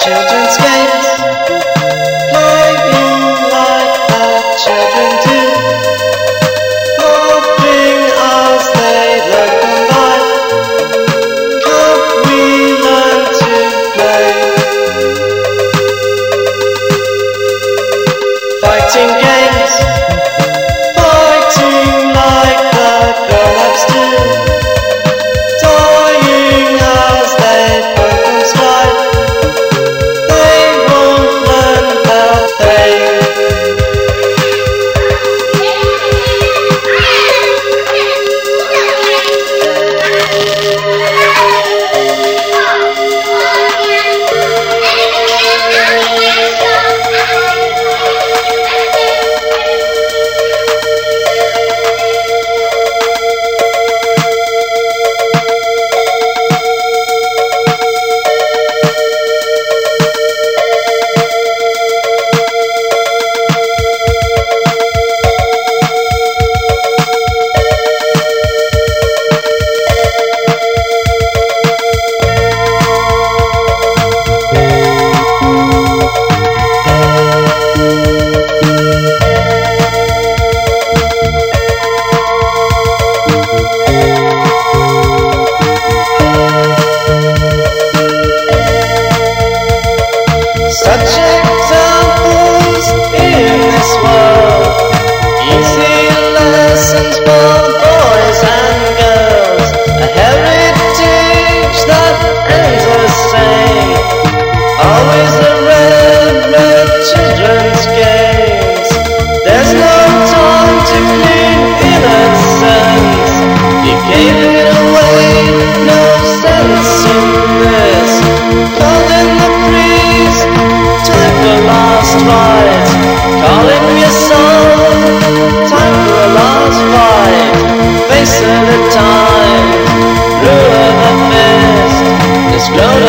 children's games, playing like the children do, laughing as they learn from life. Can't we learn to play? Fighting games, fighting like the grown-ups do, dying as they burn from strife. They won't learn the pain. Such examples in this world, easy lessons for boys and girls, a heritage that ends the same. Always the red children's games. There's no time to clean innocence. You gave it away, no sense in this. Calling the priest, time for a last fight. Calling your soul, time for a last fight. Face at a time, through the fist, this grown